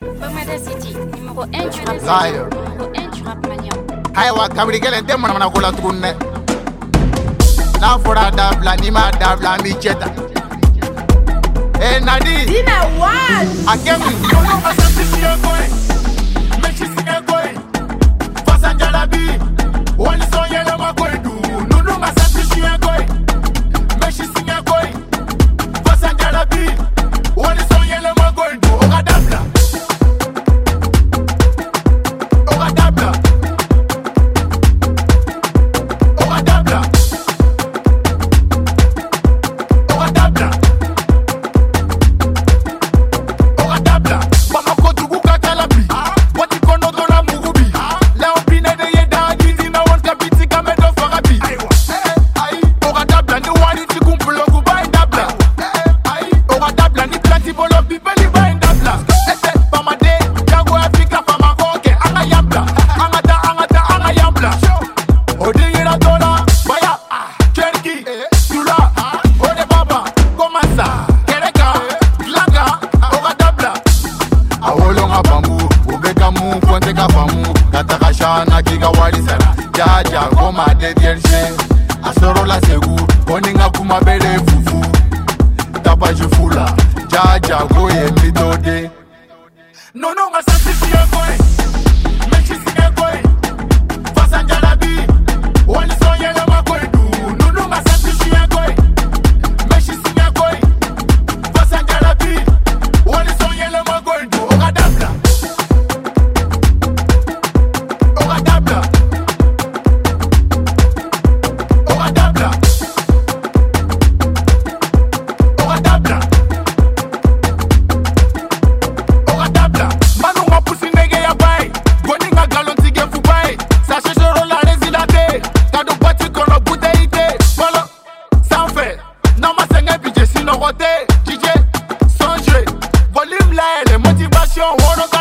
Bamada City, numéro 1 du rap. Numéro 1 du rap mania. Aiwa kabiri kelen te mana mana kola tukunne. Na fora dabla ni ma dabla mi cheta. Nadi Dina what? Akemi Kono asante siyakoe Meshi siyakoe Fasanjalabi Wali sonyele makwedu Nunu asante siyakoe Meshi siyakoe Fasanjalabi Wali sonyele makwedu Ogadabla Ogadabla Ogadabla Ogadabla Katakashana kiga walisana Jaja goma de dierge Asoro la segu Koninga kumabele fufu Tapa jufula Jaja goye mitode Nono nga sati siya goye Mechi siya goye Fasanjalabi Wali sonyele makwedu Nono nga sati siya goye Mechi siya goye Fasanjalabi Wali sonyele makwedu Ogadabla DJ, songe, volume là, les motivations, on